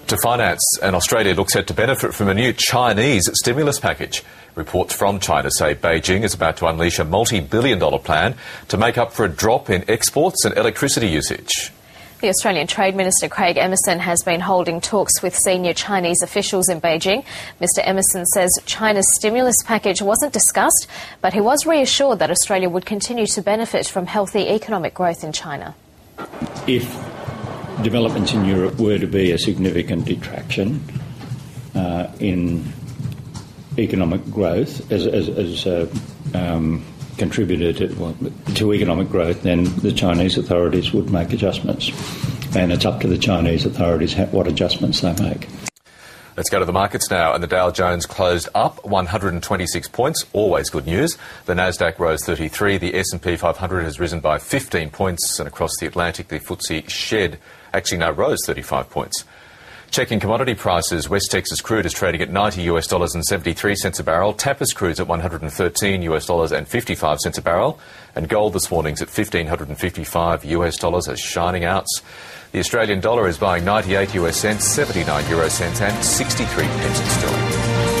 To finance, and Australia looks set to benefit from a new Chinese stimulus package. Reports from China say Beijing is about to unleash a multi-billion-dollar plan to make up for a drop in exports and electricity usage. The Australian Trade Minister Craig Emerson has been holding talks with senior Chinese officials in Beijing. Mr Emerson says China's stimulus package wasn't discussed, but he was reassured that Australia would continue to benefit from healthy economic growth in China. If developments in Europe were to be a significant detraction in economic growth as contributor to economic growth, then the Chinese authorities would make adjustments. And it's up to the Chinese authorities what adjustments they make. Let's go to the markets now, and the Dow Jones closed up 126 points, always good news. The Nasdaq rose 33, the S&P 500 has risen by 15 points, and across the Atlantic the FTSE rose 35 points. Checking commodity prices, West Texas crude is trading at $90.73 a barrel. Tapis crude's at $113.55 a barrel. And gold this morning's at $1,555 a shining ounce. The Australian dollar is buying 98 US cents, 79 euro cents and 63 pence sterling.